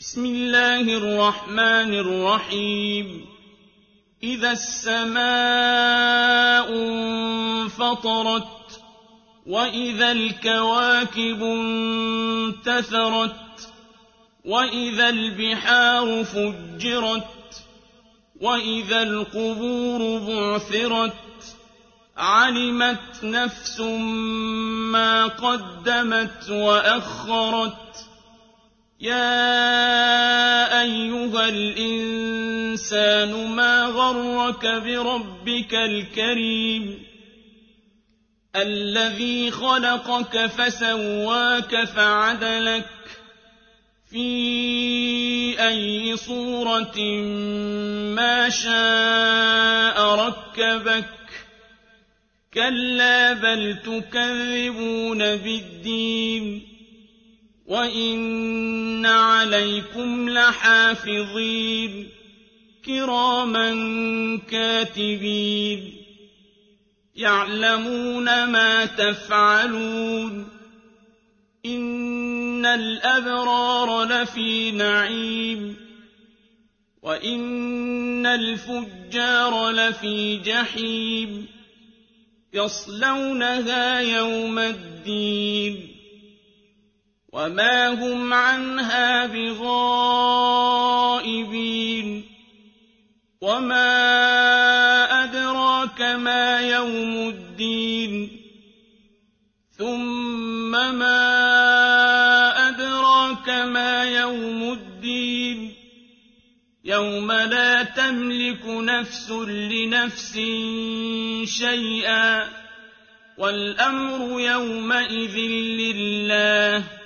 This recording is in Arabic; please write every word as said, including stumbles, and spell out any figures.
بسم الله الرحمن الرحيم إذا السماء انفطرت وإذا الكواكب انتثرت وإذا البحار فجرت وإذا القبور بعثرت علمت نفس ما قدمت وأخرت يا أيها الإنسان ما غرك بربك الكريم الذي خلقك فسواك فعدلك في أي صورة ما شاء ركبك كلا بل تكذبون بالدين وإن عليكم لحافظين كراما كاتبين يعلمون ما تفعلون إن الأبرار لفي نعيم وإن الفجار لفي جحيم يصلونها يوم الدين وما هم عنها بغائبين وما أدراك ما يوم الدين ثم ما أدراك ما يوم الدين يوم لا تملك نفس لنفس شيئا والأمر يومئذ لله